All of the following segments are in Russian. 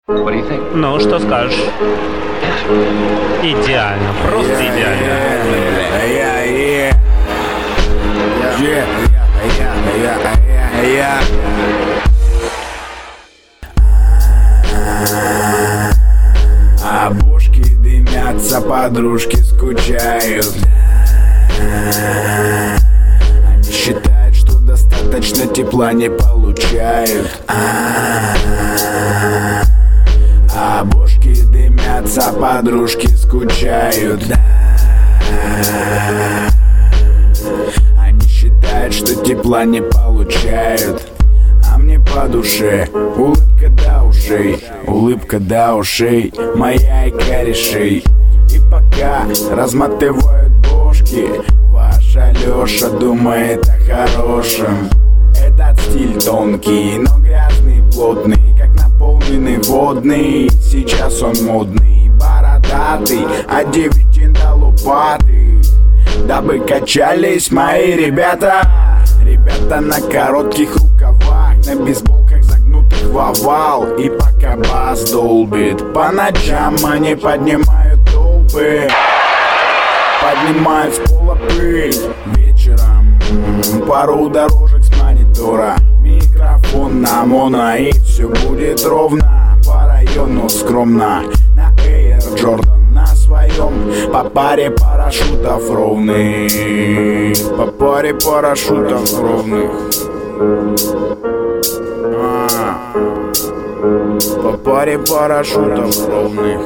Ну, что скажешь? Идеально, просто идеально. А бошки дымятся, подружки скучают. Они считают, что достаточно тепла не получают. А бошки дымятся, подружки скучают. Они считают, что тепла не получают. А мне по душе улыбка до ушей, улыбка до ушей, моя и корешей. И пока разматывают бошки, ваша Лёша думает о хорошем. Этот стиль тонкий, но грязный, плотный, как наполненный водный. Сейчас он модный, бородатый, от девятин до лопаты, дабы качались мои ребята. Ребята на коротких рукавах, на бейсболках загнутых в овал. И пока бас долбит, по ночам они поднимают толпы, поднимают с пола пыль. Вечером пару дорожек с монитора, микрофон на моно, и все будет ровно. По району скромно, на Air Jordan на своем, по паре парашютов ровных, по паре парашютов ровных. По паре парашютов ровных.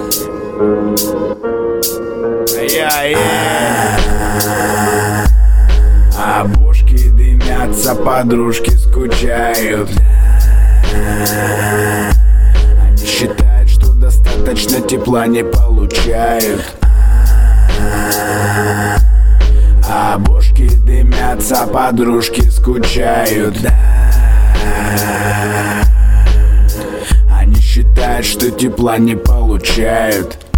А бошки дымятся, подружки скучают. Они считают, что достаточно тепла не получают. А бошки дымятся, подружки скучают. Они считают, что тепла не получают.